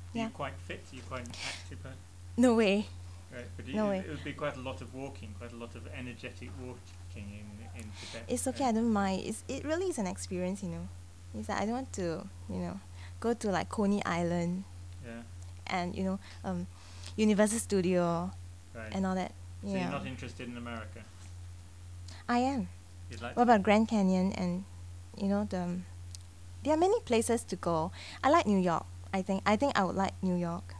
Are you Yeah. quite fit? Are you quite an active person? No way. Right, but No way. it would be quite a lot of walking, quite a lot of energetic walking in Tibet. It's okay. I don't mind. It really is an experience, you know. It's like I don't want to, go to like Coney Island Yeah, and Universal Studio right. and all that. So you're Yeah, not interested in America. I am. You'd like What to go. about Grand Canyon and there are many places to go. I like New York. I think I would like New York.